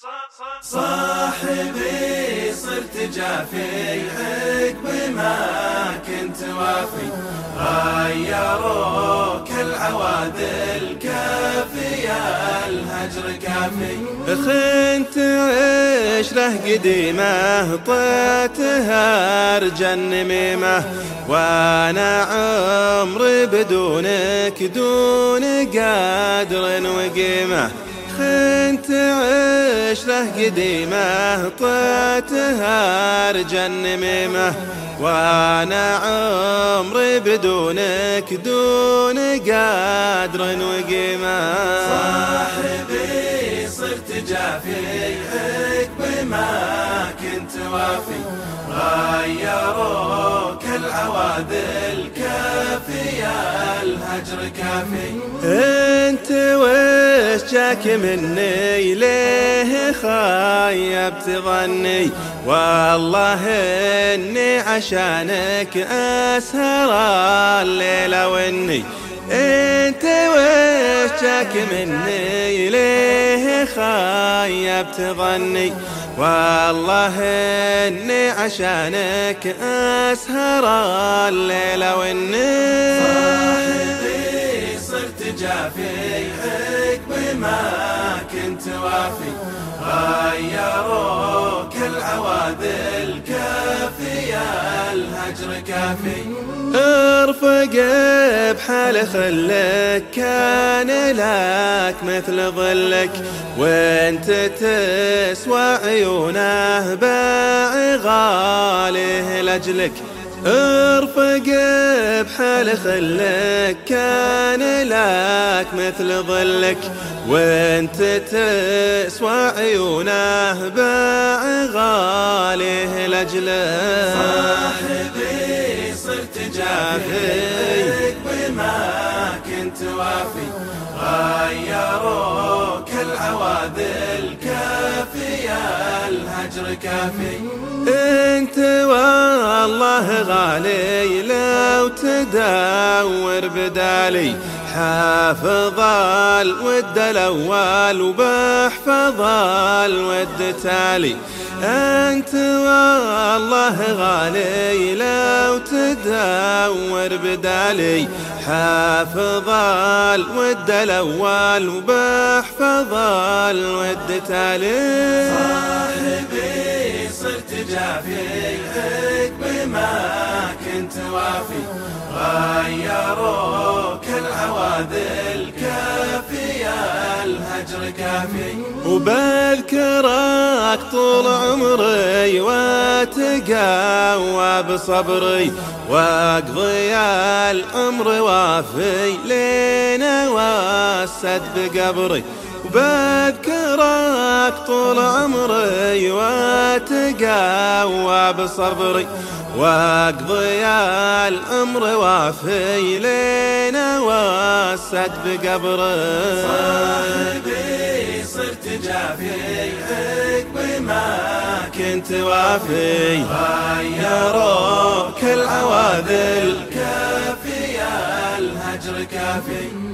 صاحبي صرت جافي عقب ما كنت وافي، غيروك العواذل كافي يا الهجر كافي. خنت عشره قديمه طيتها ارجى النميمه، وانا عمري بدونك دون قدر وقيمه. خنت عشره قديمه طيتها ارجى النميمه، وانا عمري بدونك دون قدر وقيمه. صاحبي صرت جافي عقب ما كنت وافي، غيروك العواذل كافي يا الهجر كافي. انت وش جاك مني ليه خايبت ظني، والله اني عشانك اسهر الليل واني. انت وش جاك مني ليه خايبت ظني، والله اني عشانك اسهر الليل واني. صاحبي صرت جافي عقب ما كنت وافي، غيروك العواذل كافي يا الهجر كافي. ارفق بحال خلك كان لك مثل ظلك، وانت تسوى عيونه باع غاليه لاجلك. ارفق بحال خلك كان لك مثل ظلك، وانت تسوى عيونه باع غاليه لاجلك. صاحبي صرت جافي عقب ما كنت وافي، غيروك العواذل كافي يا الهجر كافي. انت والله غالي لو تدور بدالي، حافظ الود الاول وبحفظ الود تالي. انت والله غالي لو تدور بدالي، حافظ الود الاول وبحفظ الود تالي. صاحبي صرت جافي عقب ما كنت وافي، غيروك العواذل كافي يا الهجر كافي. وبذكرك طول عمري واتقوى بصبري، واقضي العمر وافي لين واسد بقبري. وبذكرك طول عمري واتقوى بصبري، واقضي العمر وافي لين واسد بقبري. صاحبي صرت جافي عقب ما كنت وافي، غيروك العواذل كافي يا الهجر كافي.